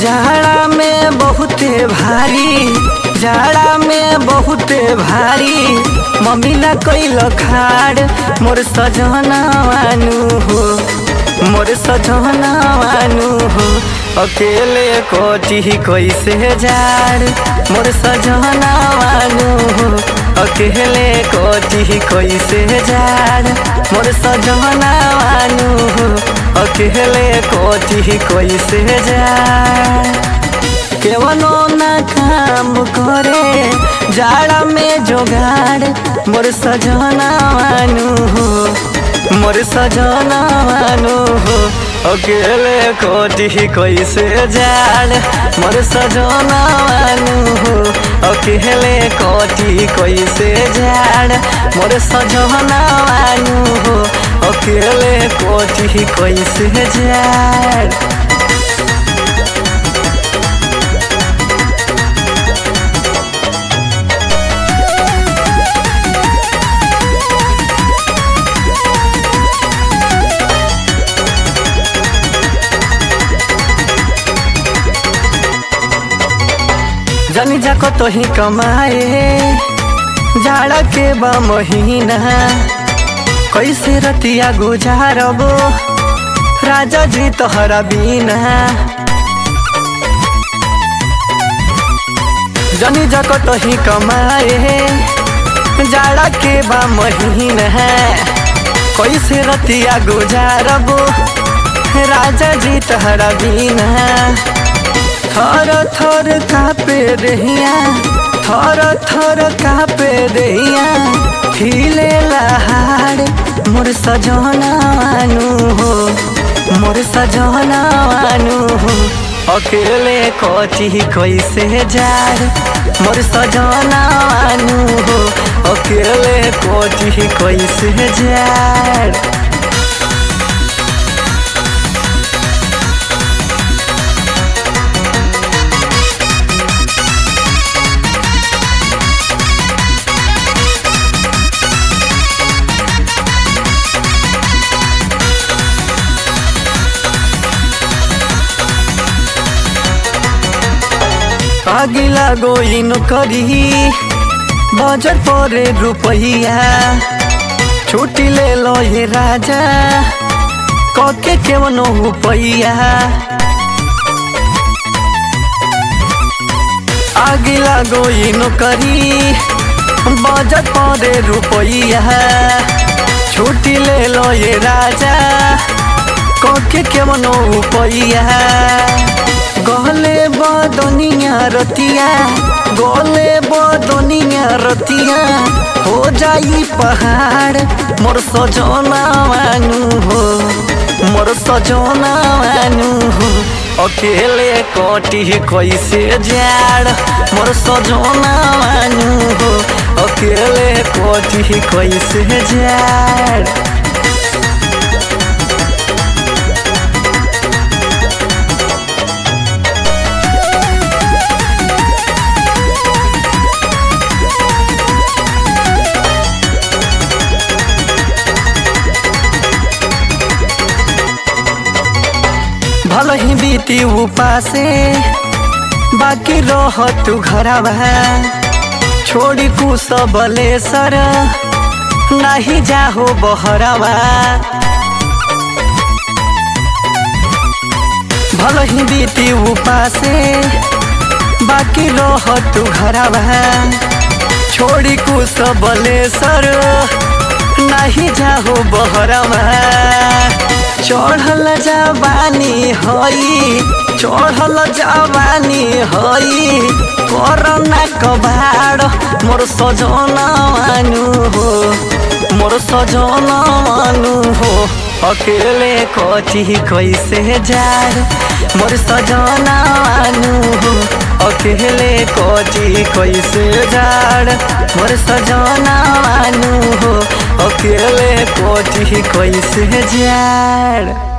जाड़ा में बहुते भारी, जाड़ा में बहुते भारी मम्मीला कैल खाड़ मोर सजनवानु हो, मोर सजनवानु हो। अकेले कोटी कैसे जाड़ मोर सजनवानु हो, अकेले कोटी कैसे जाड़ मोर सजनवानु हो, अकेले कोटी कैसे जाड़। केवनो ना काम करे जाड़ा में जोगाड़ मोर सजनवानु हो, मोर सजनवानु हो। अकेले कोटी कैसे जाड़ मोर सजनवानु हो, अकेले कोटी कैसे जाड़ मोर सजनवानु हो, अकेले कोटी कैसे जाड़। जनी जाको तो ही कमाए जाड़ा के बा महीना, कैसे रतिया गुजारबो राजा जी तोहरा बिना। जनी जाको तो ही कमाए जाड़ा के बा महीना, कैसे रतिया गुजारबो राजा जी तोहरा बिना। थर थर कापे रहिया, थर थर कापे रहिया खिले लहाड़ मोर सजनवानु हो, मोर सजनवानु हो। अकेले कोटी कैसे जाड़ मोर सजनवानु हो, अकेले कोटी कैसे जाड़। अगिला गोइन करी बजट परे रुपैया, छुट्टी ले लो ये राजा कके केवनो रुपैया। अगिला गोइन करी बजट परे रुपैया, छुट्टी ले लो ये राजा कके केवनो रुपैया। गले बदनिया रतिया, गले बदनिया रतिया हो जाई पहाड़ मोर सजनवानु हो, मोर सजनवानु हो। अकेले कोटी कैसे जाड़ मोर सजनवानु हो, अकेले कोटी कैसे जाड़। भलो ही बीती उपासे बाकी रह तू घरवा, छोड़ी कुछ बलेसर नहीं जाहो बहरवा। भलो ही बीती उपासे बाकी रह तू घरवा, छोड़ी कुछ बलेसर नहीं जाहो बहरवा। चढ़ल जवानी हई, चढ़ल जवानी हई कोरोना कबाड़ मोर सजनवानु हो, मोर सजनवानु हो। अकेले कोटी कैसे जाड़ मोर सजनवानु हो, अकेले कोटी कैसे जाड़ मोर सजनवानु हो, अकेले कोटी कैसे जाड़।